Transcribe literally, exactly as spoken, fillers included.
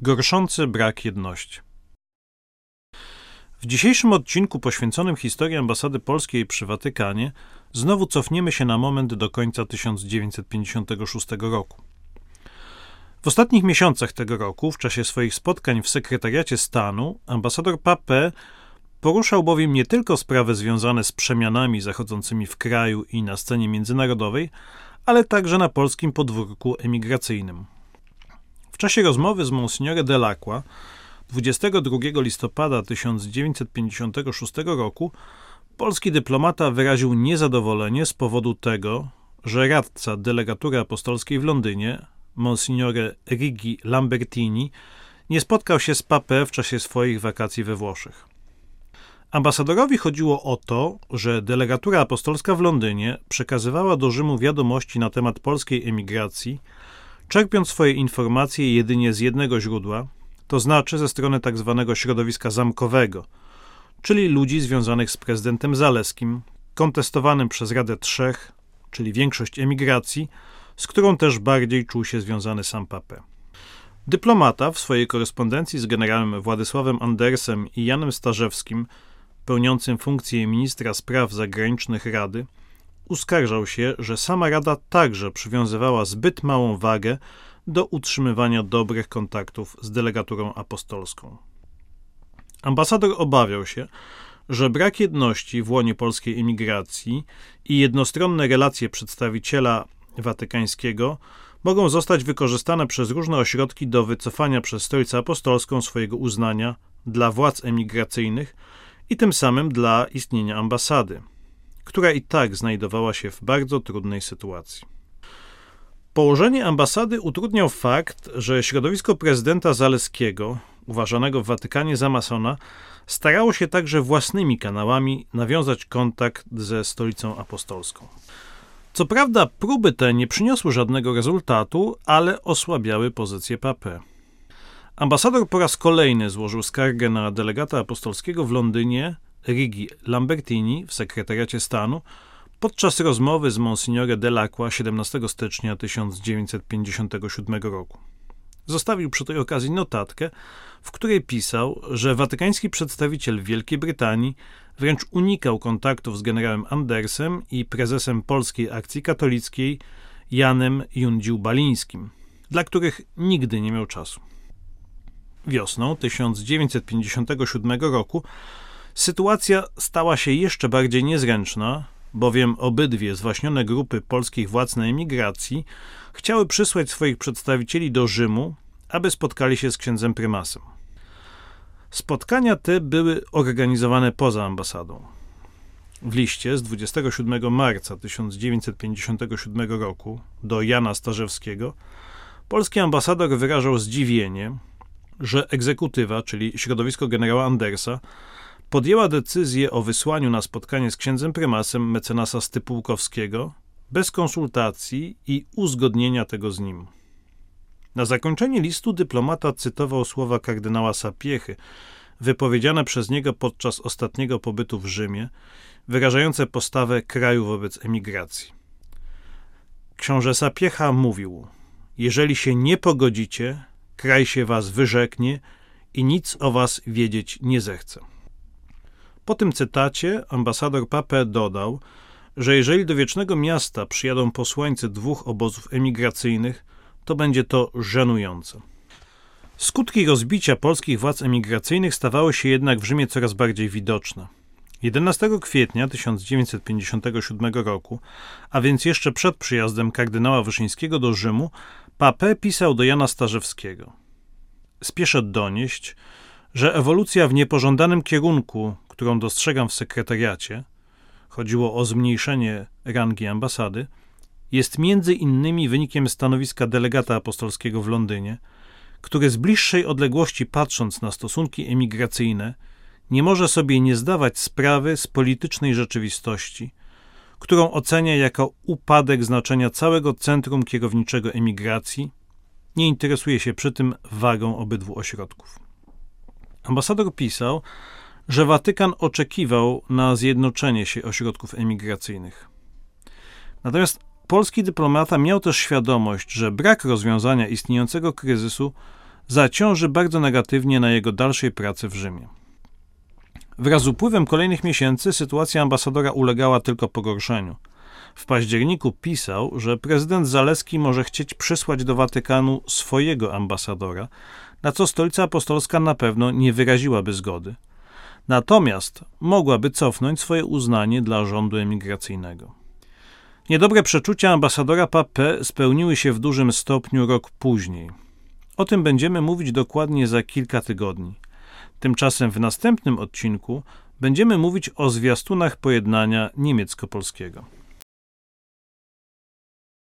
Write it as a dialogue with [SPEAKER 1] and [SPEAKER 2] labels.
[SPEAKER 1] Gorszący brak jedności. W dzisiejszym odcinku poświęconym historii ambasady polskiej przy Watykanie znowu cofniemy się na moment do końca tysiąc dziewięćset pięćdziesiątego szóstego roku. W ostatnich miesiącach tego roku, w czasie swoich spotkań w sekretariacie stanu, ambasador Papin poruszał bowiem nie tylko sprawy związane z przemianami zachodzącymi w kraju i na scenie międzynarodowej, ale także na polskim podwórku emigracyjnym. W czasie rozmowy z Monsignore Delacqua dwudziestego drugiego listopada tysiąc dziewięćset pięćdziesiątego szóstego roku polski dyplomata wyraził niezadowolenie z powodu tego, że radca delegatury apostolskiej w Londynie, Monsignore Righi Lambertini, nie spotkał się z Papin w czasie swoich wakacji we Włoszech. Ambasadorowi chodziło o to, że delegatura apostolska w Londynie przekazywała do Rzymu wiadomości na temat polskiej emigracji, czerpiąc swoje informacje jedynie z jednego źródła, to znaczy ze strony tzw. środowiska zamkowego, czyli ludzi związanych z prezydentem Zaleskim, kontestowanym przez Radę Trzech, czyli większość emigracji, z którą też bardziej czuł się związany sam Papin. Dyplomata w swojej korespondencji z generałem Władysławem Andersem i Janem Starzewskim, pełniącym funkcję ministra spraw zagranicznych Rady, uskarżał się, że sama Rada także przywiązywała zbyt małą wagę do utrzymywania dobrych kontaktów z delegaturą apostolską. Ambasador obawiał się, że brak jedności w łonie polskiej emigracji i jednostronne relacje przedstawiciela watykańskiego mogą zostać wykorzystane przez różne ośrodki do wycofania przez Stolicę Apostolską swojego uznania dla władz emigracyjnych i tym samym dla istnienia ambasady, która i tak znajdowała się w bardzo trudnej sytuacji. Położenie ambasady utrudniał fakt, że środowisko prezydenta Zaleskiego, uważanego w Watykanie za masona, starało się także własnymi kanałami nawiązać kontakt ze Stolicą Apostolską. Co prawda próby te nie przyniosły żadnego rezultatu, ale osłabiały pozycję Papin. Ambasador po raz kolejny złożył skargę na delegata apostolskiego w Londynie, Righi Lambertini, w sekretariacie stanu, podczas rozmowy z Monsignore Delacqua siedemnastego stycznia tysiąc dziewięćset pięćdziesiątego siódmego roku. Zostawił przy tej okazji notatkę, w której pisał, że watykański przedstawiciel w Wielkiej Brytanii wręcz unikał kontaktów z generałem Andersem i prezesem Polskiej Akcji Katolickiej Janem Jundził-Balińskim, dla których nigdy nie miał czasu. Wiosną tysiąc dziewięćset pięćdziesiątego siódmego roku sytuacja stała się jeszcze bardziej niezręczna, bowiem obydwie zwaśnione grupy polskich władz na emigracji chciały przysłać swoich przedstawicieli do Rzymu, aby spotkali się z księdzem prymasem. Spotkania te były organizowane poza ambasadą. W liście z dwudziestego siódmego marca tysiąc dziewięćset pięćdziesiątego siódmego roku do Jana Starzewskiego polski ambasador wyrażał zdziwienie, że egzekutywa, czyli środowisko generała Andersa, podjęła decyzję o wysłaniu na spotkanie z księdzem prymasem mecenasa Stypułkowskiego bez konsultacji i uzgodnienia tego z nim. Na zakończenie listu dyplomata cytował słowa kardynała Sapiechy, wypowiedziane przez niego podczas ostatniego pobytu w Rzymie, wyrażające postawę kraju wobec emigracji. Książę Sapiecha mówił: jeżeli się nie pogodzicie, kraj się was wyrzeknie i nic o was wiedzieć nie zechce. Po tym cytacie ambasador Papin dodał, że jeżeli do Wiecznego Miasta przyjadą posłańcy dwóch obozów emigracyjnych, to będzie to żenujące. Skutki rozbicia polskich władz emigracyjnych stawały się jednak w Rzymie coraz bardziej widoczne. jedenastego kwietnia tysiąc dziewięćset pięćdziesiątego siódmego roku, a więc jeszcze przed przyjazdem kardynała Wyszyńskiego do Rzymu, Papin pisał do Jana Starzewskiego: spieszę donieść, że ewolucja w niepożądanym kierunku, którą dostrzegam w sekretariacie, chodziło o zmniejszenie rangi ambasady, jest między innymi wynikiem stanowiska delegata apostolskiego w Londynie, który z bliższej odległości patrząc na stosunki emigracyjne nie może sobie nie zdawać sprawy z politycznej rzeczywistości, którą ocenia jako upadek znaczenia całego centrum kierowniczego emigracji, nie interesuje się przy tym wagą obydwu ośrodków. Ambasador pisał, że Watykan oczekiwał na zjednoczenie się ośrodków emigracyjnych. Natomiast polski dyplomata miał też świadomość, że brak rozwiązania istniejącego kryzysu zaciąży bardzo negatywnie na jego dalszej pracy w Rzymie. Wraz z upływem kolejnych miesięcy sytuacja ambasadora ulegała tylko pogorszeniu. W październiku pisał, że prezydent Zaleski może chcieć przysłać do Watykanu swojego ambasadora, na co Stolica Apostolska na pewno nie wyraziłaby zgody. Natomiast mogłaby cofnąć swoje uznanie dla rządu emigracyjnego. Niedobre przeczucia ambasadora Pape spełniły się w dużym stopniu rok później. O tym będziemy mówić dokładnie za kilka tygodni. Tymczasem w następnym odcinku będziemy mówić o zwiastunach pojednania niemiecko-polskiego.